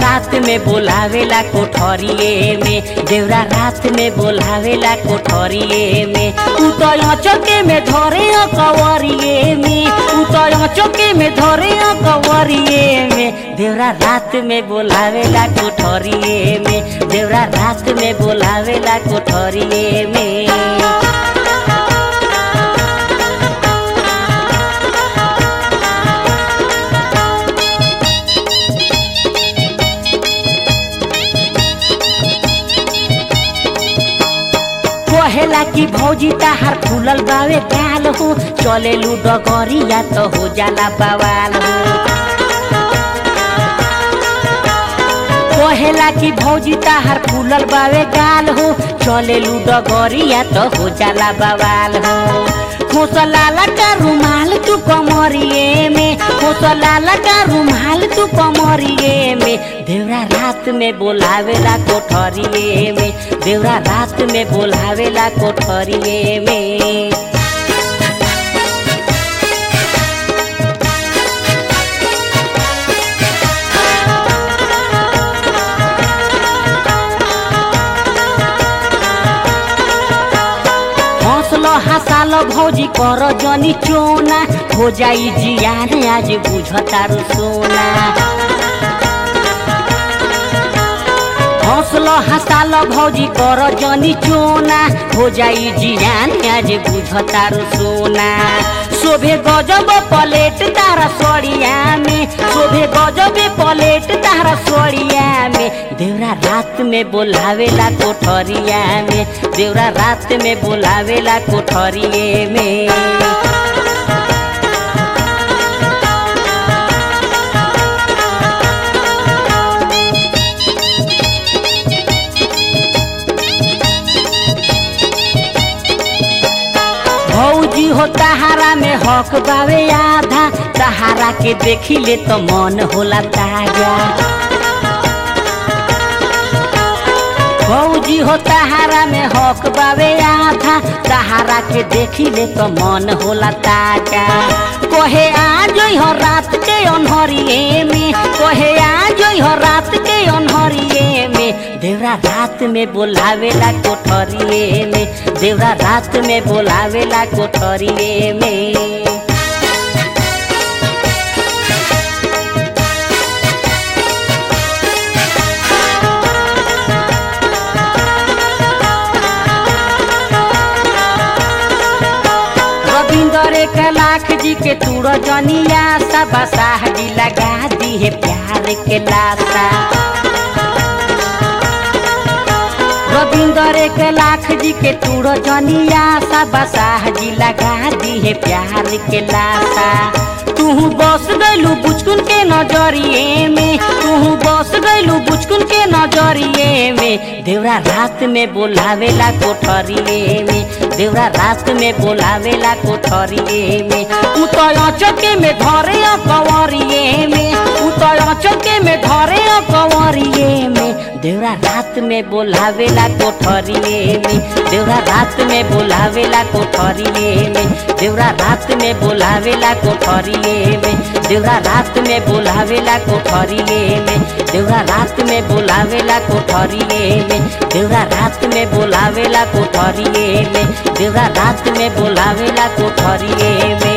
रात में बोलावेला कोठरिए में, देवरा रात में बोलावेला कोठरिए में। उ तो चौके में धरे कवरिए में, उ तो चौके में धरे कवरिए में। देवरा रात में बोलावेला कोठरिए में, देवरा रात में बोलावेला कोठरिए में। कहेला कि भौजी ताहार फूलल बावे गाल हो, चले डगरिया तो हो जाला बवाल हो। कहेला कि भौजी ताहार फूलल बावे गाल हो, चले डगरिया तो हो जाला बवाल हो। खोसलाला का रुमाल तू कमरिए में, खोसलाला का रुमाल तू कमरिए में। देवरा रात में बोलावेला कोठरिए में, देवरा रात में बोलावेला कोठरिए में। हंसलो हंसालो भौजी कर जनी चोना, हो जाई जियान आज बुझतारू सोना। हंसलो हंसालो भौजी कर जनी चोना, हो जाई जियान आज बुझतारू सोना। शोभे गजब पलेट तारा सड़िया में, शोभे गजब पलेट तारा सड़िया में। देवरा रात में बोलावेला कोठरिया में, देवरा रात में बोलावेला कोठरिए में। भौजी हो तहारा में हक बावे आधा, तहारा के देखी ले तो मन होला ताजा। भौजी हो तहारा में हक बावे आधा, तहारा के देखी ले तो मन होला ताजा। कहे आ जोई हो रात के अनहरिए में, कहे आ जोई हो रात के अनहरिए में। देवरा रात में बोलावेला कोठरिए में, देवरा रात में बोलावेला कोठरिए में। एक लाख जी के तूड़ जनिया सा, बसाह जी लगा दी है प्यार के लाशा। रविंदर 1 लाख जी के तूड़ जनिया सा, बसाह जी लगा दी है प्यार के लाशा। तू बस गइलू बुचकुन के नजरिए में, तू बस गइलू बुचकुन के नजरिए में। देवरा रात में बोलावेला कोठरिए में, देवरा रात में बोलावेला कोठरिए में। उ तो चौके में धरे कवरिए में, उ तो चौके में धरे कवरिए में। देवरा रात में बोलावेला कोठरिए में, देवरा रात में बोलावेला कोठरिए में, देवरा रात में बोलावेला कोठरिए में, देवरा रात में बोलावेला कोठरिए में, देवरा रात में बोलावेला कोठरिए में, देवरा रात में बोलावेला कोठरिए में, देवरा रात में बोलावेला कोठरिए में।